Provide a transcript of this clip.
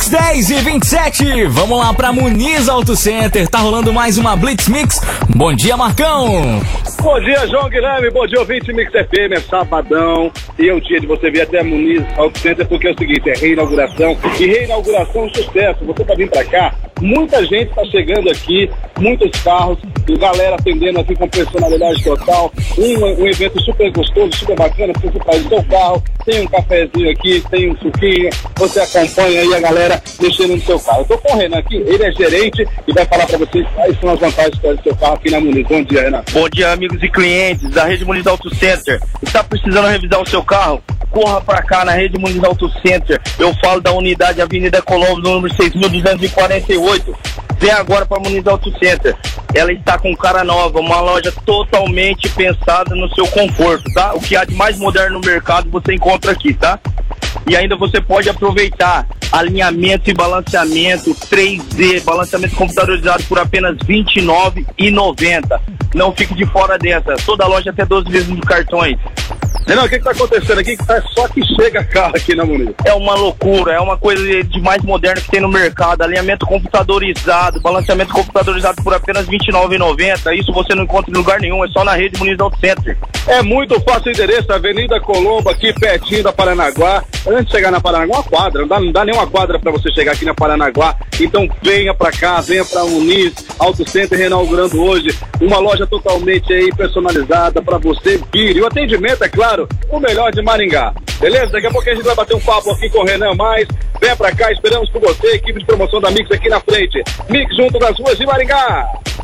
Mix 10 e 27. Vamos lá pra Muniz Auto Center. Tá rolando mais uma Blitz Mix. Bom dia, Marcão. Bom dia, João Guilherme. Bom dia, ouvinte Mix FM. É sabadão e é o dia de você vir até a Muniz Auto Center, porque é o seguinte, é reinauguração. E reinauguração é um sucesso. Você vai vir pra cá, muita gente tá chegando aqui, muitos carros, e galera atendendo aqui com personalidade total. Um evento super gostoso, super bacana, porque você faz o seu carro, tem um cafezinho aqui, tem um suquinho, você acompanha aí a galera mexendo no seu carro. Eu tô com o Renan aqui, ele é gerente e vai falar pra vocês quais são as vantagens do seu carro aqui na Muniz. Bom dia, Renan. Bom dia, amigos e clientes da Rede Muniz Auto Center. Está precisando revisar o seu carro? Corra pra cá na Rede Muniz Auto Center. Eu falo da unidade Avenida Colombo, número 6.248. Vem agora para Muniz Auto Center. Ela está com cara nova, uma loja totalmente pensada no seu conforto, tá? O que há de mais moderno no mercado você encontra aqui, tá? E ainda você pode aproveitar alinhamento e balanceamento 3D, balanceamento computadorizado por apenas R$ 29,90. Não fique de fora dessa. Toda loja até 12 vezes de cartões. Renan, o que tá acontecendo aqui? Que tá só que chega carro aqui na Muniz. É uma loucura, é uma coisa de mais moderno que tem no mercado. Alinhamento computadorizado, balanceamento computadorizado por apenas R$ 29,90. Isso você não encontra em lugar nenhum, é só na Rede Muniz Auto Center. É muito fácil o endereço, Avenida Colombo, aqui pertinho da Paranaguá. Antes de chegar na Paranaguá, uma quadra, não dá nem uma quadra pra você chegar aqui na Paranaguá. Então venha pra cá, venha pra Muniz Auto Center, reinaugurando hoje uma loja totalmente aí personalizada pra você vir. E o atendimento, é claro, o melhor de Maringá. Beleza? Daqui a pouco a gente vai bater um papo aqui com o Renan mais. Venha pra cá, esperamos por você, equipe de promoção da Mix aqui na frente. Mix junto das ruas de Maringá.